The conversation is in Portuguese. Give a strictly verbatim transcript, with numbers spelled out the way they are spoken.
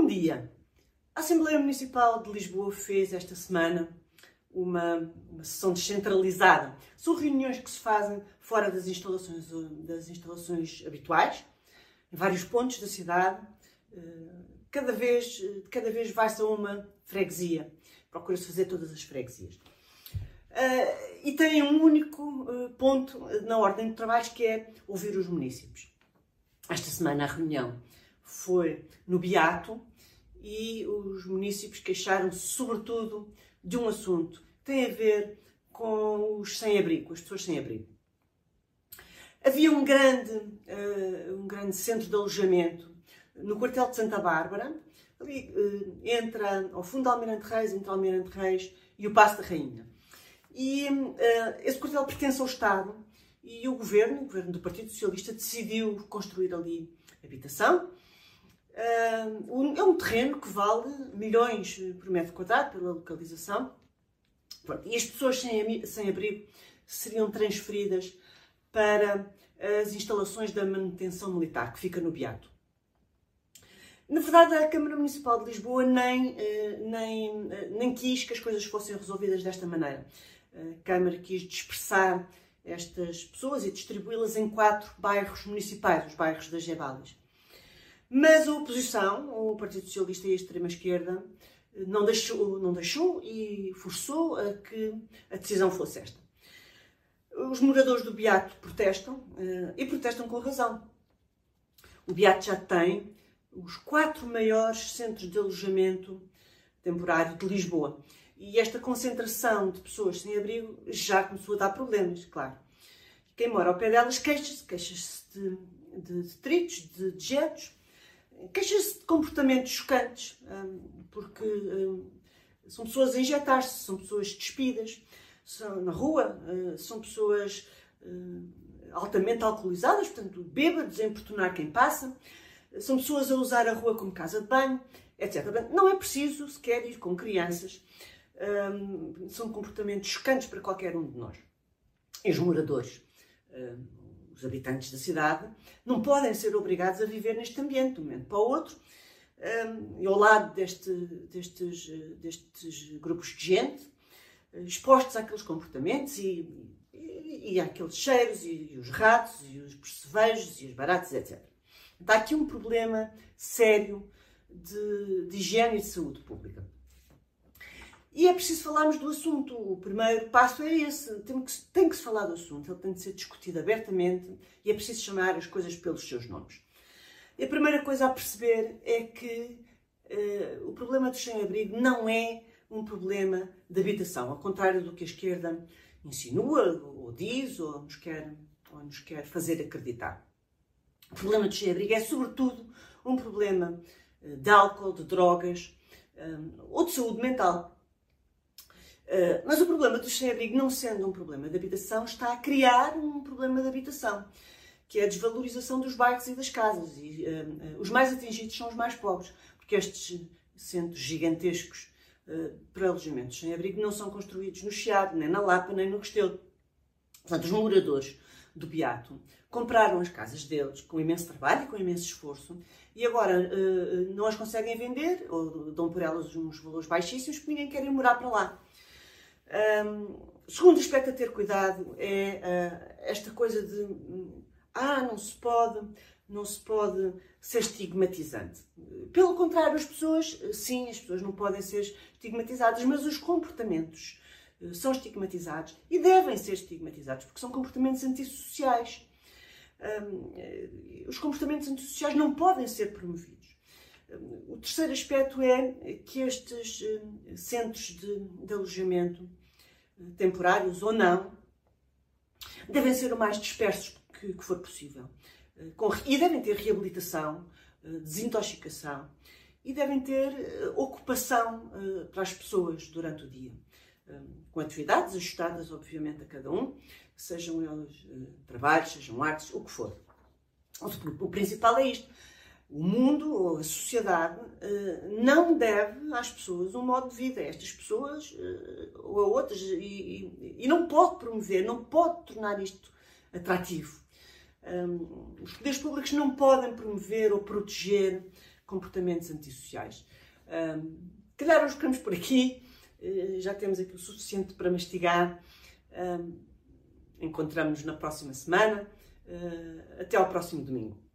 Bom dia! A Assembleia Municipal de Lisboa fez esta semana uma, uma sessão descentralizada. São reuniões que se fazem fora das instalações, das instalações habituais, em vários pontos da cidade. Cada vez, cada vez vai-se a uma freguesia. Procura-se fazer todas as freguesias. E tem um único ponto na ordem de trabalhos, que é ouvir os municípios. Esta semana a reunião foi no Beato e os municípios queixaram-se sobretudo de um assunto que tem a ver com os sem-abrigo, com as pessoas sem abrigo. Havia um grande, uh, um grande centro de alojamento no quartel de Santa Bárbara, ali uh, entre ao fundo de Almirante Reis, entre Almirante Reis e o Paço da Rainha. E uh, esse quartel pertence ao Estado e o governo, o governo do Partido Socialista, decidiu construir ali habitação. Uh, é um terreno que vale milhões por metro quadrado pela localização. Pronto, e as pessoas sem, sem abrigo seriam transferidas para as instalações da manutenção militar, que fica no Beato. Na verdade, a Câmara Municipal de Lisboa nem, nem, nem quis que as coisas fossem resolvidas desta maneira. A Câmara quis dispersar estas pessoas e distribuí-las em quatro bairros municipais, os bairros das Gebalis. Mas a oposição, o Partido Socialista e a extrema-esquerda, não deixou, não deixou e forçou a que a decisão fosse esta. Os moradores do Beato protestam, e protestam com razão. O Beato já tem os quatro maiores centros de alojamento temporário de Lisboa. E esta concentração de pessoas sem abrigo já começou a dar problemas, claro. Quem mora ao pé delas queixa-se, queixa-se de, de detritos, de dejetos, queixa-se de comportamentos chocantes, porque são pessoas a injetar-se, são pessoas despidas, são na rua, são pessoas altamente alcoolizadas, portanto, bêbados, a importunar quem passa, são pessoas a usar a rua como casa de banho, etcétera. Não é preciso sequer ir com crianças, são comportamentos chocantes para qualquer um de nós. E os moradores, os habitantes da cidade, não podem ser obrigados a viver neste ambiente de um momento para o outro, e ao lado deste, destes, destes grupos de gente, expostos àqueles comportamentos e, e, e àqueles cheiros, e, e os ratos, e os percevejos, e os baratos, etcétera. Está aqui um problema sério de, de higiene e de saúde pública. E é preciso falarmos do assunto. O primeiro passo é esse. Tem que, tem que se falar do assunto. Ele tem de ser discutido abertamente e é preciso chamar as coisas pelos seus nomes. E a primeira coisa a perceber é que uh, o problema dos sem-abrigo não é um problema de habitação, ao contrário do que a esquerda insinua, ou diz, ou nos quer, ou nos quer fazer acreditar. O problema dos sem-abrigo é, sobretudo, um problema de álcool, de drogas, um, ou de saúde mental. Uh, mas o problema dos sem-abrigo, não sendo um problema de habitação, está a criar um problema de habitação, que é a desvalorização dos bairros e das casas. E, uh, uh, os mais atingidos são os mais pobres, porque estes centros gigantescos uh, para alojamentos sem-abrigo não são construídos no Chiado, nem na Lapa, nem no Restelo. Portanto, os moradores do Beato compraram as casas deles com imenso trabalho e com imenso esforço e agora uh, não as conseguem vender ou dão por elas uns valores baixíssimos porque ninguém quer ir morar para lá. Um, segundo aspecto a ter cuidado é uh, esta coisa de ah, não se pode, não se pode ser estigmatizante. Pelo contrário, as pessoas, sim, as pessoas não podem ser estigmatizadas, mas os comportamentos uh, são estigmatizados e devem ser estigmatizados, porque são comportamentos antissociais. Um, uh, os comportamentos antissociais não podem ser promovidos. Um, o terceiro aspecto é que estes uh, centros de, de alojamento temporários ou não, devem ser o mais dispersos que, que for possível. Com, e devem ter reabilitação, desintoxicação e devem ter ocupação para as pessoas durante o dia. Com atividades ajustadas, obviamente, a cada um, sejam eles trabalhos, sejam artes, o que for. O principal é isto. O mundo ou a sociedade uh, não deve às pessoas um modo de vida, a estas pessoas uh, ou a outras, e, e, e não pode promover, não pode tornar isto atrativo. Um, os poderes públicos não podem promover ou proteger comportamentos antissociais. Um, calhar os ficamos por aqui, uh, já temos aqui o suficiente para mastigar. Um, encontramos-nos na próxima semana. Uh, até ao próximo domingo.